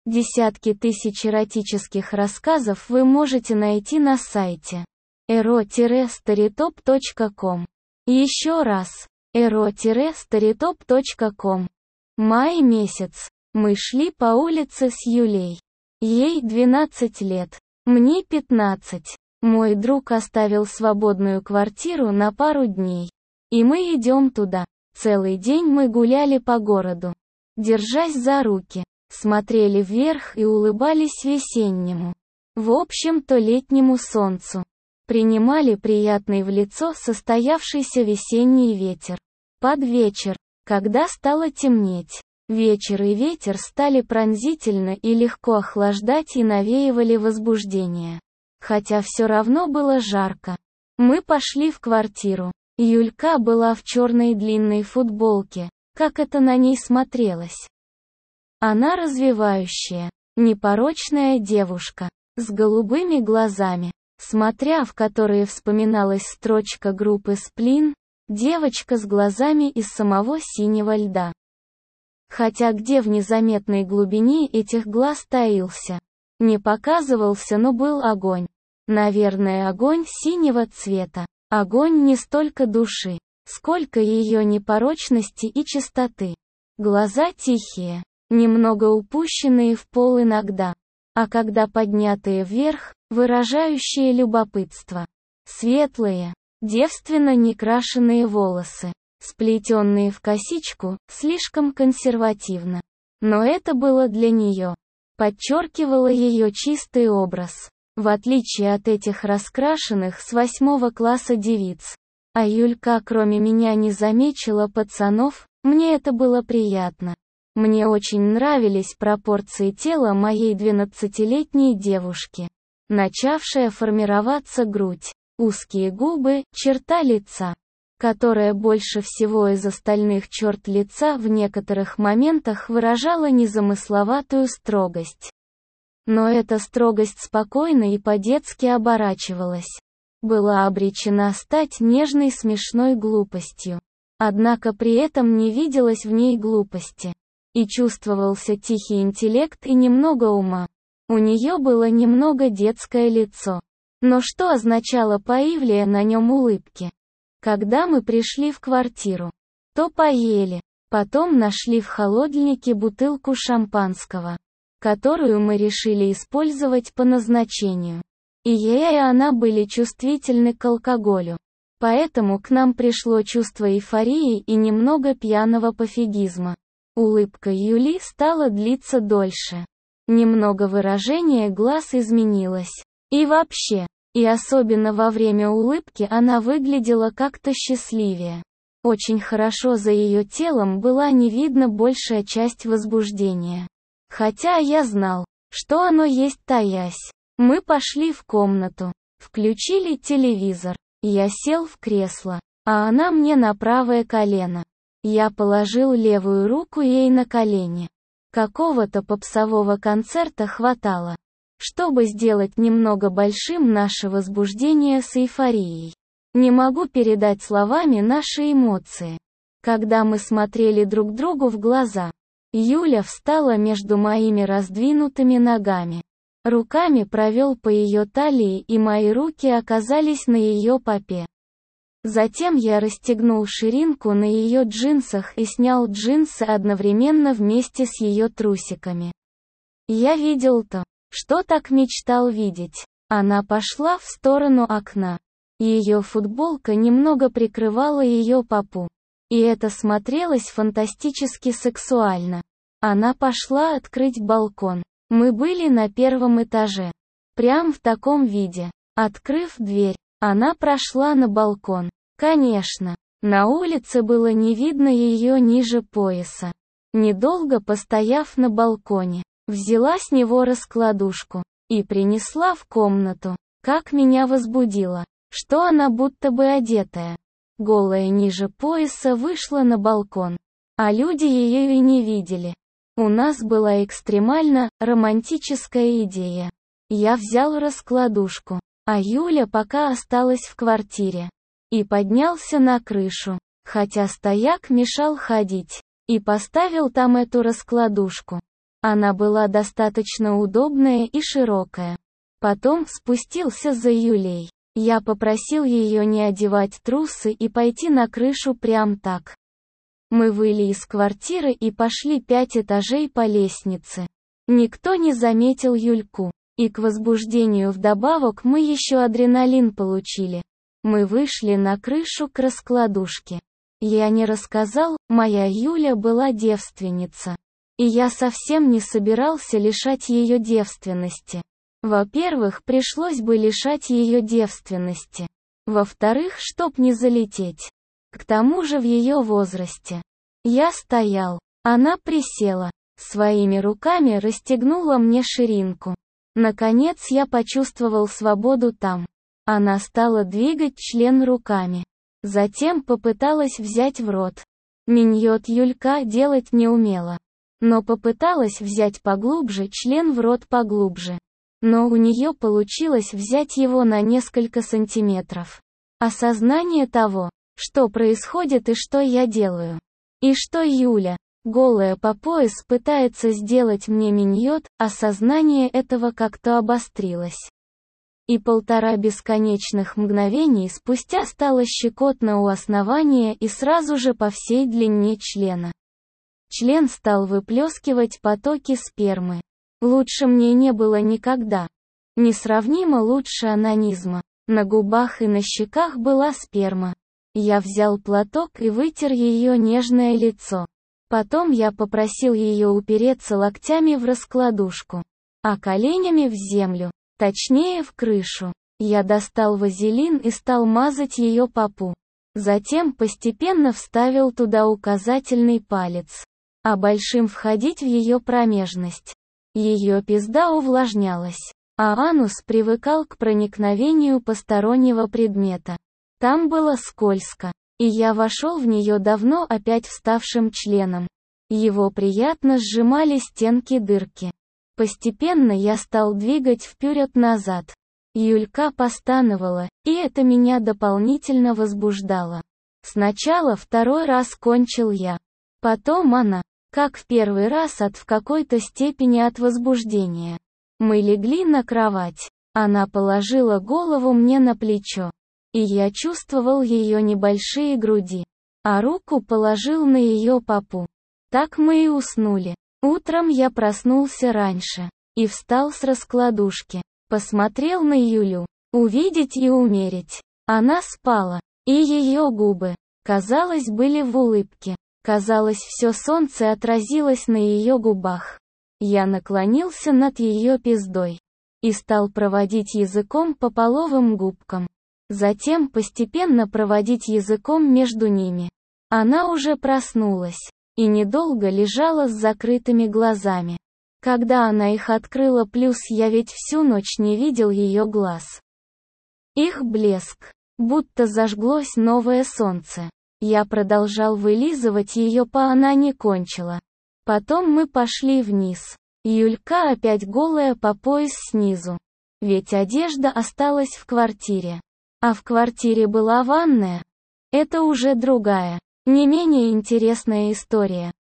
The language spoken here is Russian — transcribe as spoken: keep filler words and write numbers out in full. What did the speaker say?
Десятки тысяч эротических рассказов вы можете найти на сайте эро старитоп точка ком. Еще раз, эро старитоп точка ком. Май месяц. Мы шли по улице с Юлей. Ей двенадцать лет. Мне пятнадцать. Мой друг оставил свободную квартиру на пару дней. И мы идем туда. Целый день мы гуляли по городу, держась за руки, смотрели вверх и улыбались весеннему, в общем-то летнему солнцу. Принимали приятный в лицо состоявшийся весенний ветер. Под вечер, когда стало темнеть, вечер и ветер стали пронзительно и легко охлаждать и навеивали возбуждение. Хотя все равно было жарко. Мы пошли в квартиру. Юлька была в черной длинной футболке, как это на ней смотрелось. Она развивающая, непорочная девушка, с голубыми глазами, смотря в которые вспоминалась строчка группы «Сплин», девочка с глазами из самого синего льда. Хотя где в незаметной глубине этих глаз таился, не показывался, но был огонь. Наверное, огонь синего цвета. Огонь не столько души, сколько ее непорочности и чистоты. Глаза тихие, немного упущенные в пол иногда, а когда поднятые вверх, выражающие любопытство. Светлые, девственно некрашенные волосы, сплетенные в косичку, слишком консервативно. Но это было для нее. Подчеркивало ее чистый образ. В отличие от этих раскрашенных с восьмого класса девиц. А Юлька кроме меня не замечала пацанов, мне это было приятно. Мне очень нравились пропорции тела моей двенадцатилетней девушки. Начавшая формироваться грудь, узкие губы, черта лица, которая больше всего из остальных черт лица в некоторых моментах выражала незамысловатую строгость. Но эта строгость спокойно и по-детски оборачивалась. Была обречена стать нежной смешной глупостью. Однако при этом не виделось в ней глупости. И чувствовался тихий интеллект и немного ума. У нее было немного детское лицо. Но что означало появление на нем улыбки? Когда мы пришли в квартиру, то поели, потом нашли в холодильнике бутылку шампанского, которую мы решили использовать по назначению. И я и она были чувствительны к алкоголю. Поэтому к нам пришло чувство эйфории и немного пьяного пофигизма. Улыбка Юли стала длиться дольше. Немного выражение глаз изменилось. И вообще, и особенно во время улыбки она выглядела как-то счастливее. Очень хорошо за ее телом была не видна большая часть возбуждения. Хотя я знал, что оно есть таясь. Мы пошли в комнату, включили телевизор. Я сел в кресло, а она мне на правое колено. Я положил левую руку ей на колени. Какого-то попсового концерта хватало, чтобы сделать немного большим наше возбуждение с эйфорией. Не могу передать словами наши эмоции. Когда мы смотрели друг другу в глаза, Юля встала между моими раздвинутыми ногами. Руками провел по ее талии, и мои руки оказались на ее попе. Затем я расстегнул ширинку на ее джинсах и снял джинсы одновременно вместе с ее трусиками. Я видел то, что так мечтал видеть. Она пошла в сторону окна. Ее футболка немного прикрывала ее попу. И это смотрелось фантастически сексуально. Она пошла открыть балкон. Мы были на первом этаже. Прям в таком виде. Открыв дверь, она прошла на балкон. Конечно, на улице было не видно ее ниже пояса. Недолго постояв на балконе, взяла с него раскладушку и принесла в комнату. Как меня возбудило, что она будто бы одетая, голая ниже пояса, вышла на балкон. А люди ее и не видели. У нас была экстремально романтическая идея. Я взял раскладушку, а Юля пока осталась в квартире. И поднялся на крышу, хотя стояк мешал ходить, и поставил там эту раскладушку. Она была достаточно удобная и широкая. Потом спустился за Юлей. Я попросил ее не одевать трусы и пойти на крышу прям так. Мы выли из квартиры и пошли пять этажей по лестнице. Никто не заметил Юльку. И к возбуждению вдобавок мы еще адреналин получили. Мы вышли на крышу к раскладушке. Я не рассказал, моя Юля была девственница. И я совсем не собирался лишать ее девственности. Во-первых, пришлось бы лишать ее девственности. Во-вторых, чтоб не залететь. К тому же в ее возрасте. Я стоял. Она присела. Своими руками расстегнула мне ширинку. Наконец я почувствовал свободу там. Она стала двигать член руками. Затем попыталась взять в рот. Миньот Юлька делать не умела. Но попыталась взять поглубже член в рот поглубже. Но у нее получилось взять его на несколько сантиметров. Осознание того, что происходит и что я делаю. И что Юля, голая по пояс, пытается сделать мне миньот, осознание этого как-то обострилось. И полтора бесконечных мгновений спустя стало щекотно у основания и сразу же по всей длине члена. Член стал выплескивать потоки спермы. Лучше мне не было никогда. Несравнимо лучше онанизма. На губах и на щеках была сперма. Я взял платок и вытер ее нежное лицо. Потом я попросил ее упереться локтями в раскладушку, а коленями в землю, точнее в крышу. Я достал вазелин и стал мазать ее попу. Затем постепенно вставил туда указательный палец, а большим входить в ее промежность. Ее пизда увлажнялась, а анус привыкал к проникновению постороннего предмета. Там было скользко, и я вошел в нее давно опять вставшим членом. Его приятно сжимали стенки дырки. Постепенно я стал двигать вперед-назад. Юлька постановала, и это меня дополнительно возбуждало. Сначала второй раз кончил я. Потом она. Как в первый раз от в какой-то степени от возбуждения. Мы легли на кровать. Она положила голову мне на плечо. И я чувствовал ее небольшие груди. А руку положил на ее попу. Так мы и уснули. Утром я проснулся раньше. И встал с раскладушки. Посмотрел на Юлю. Увидеть и умереть. Она спала. И ее губы, казалось, были в улыбке. Казалось, все солнце отразилось на ее губах. Я наклонился над ее пиздой. И стал проводить языком по половым губкам. Затем постепенно проводить языком между ними. Она уже проснулась. И недолго лежала с закрытыми глазами. Когда она их открыла, плюс я ведь всю ночь не видел ее глаз. Их блеск. Будто зажглось новое солнце. Я продолжал вылизывать ее, по она не кончила. Потом мы пошли вниз. Юлька опять голая по пояс снизу. Ведь одежда осталась в квартире. А в квартире была ванная. Это уже другая, не менее интересная история.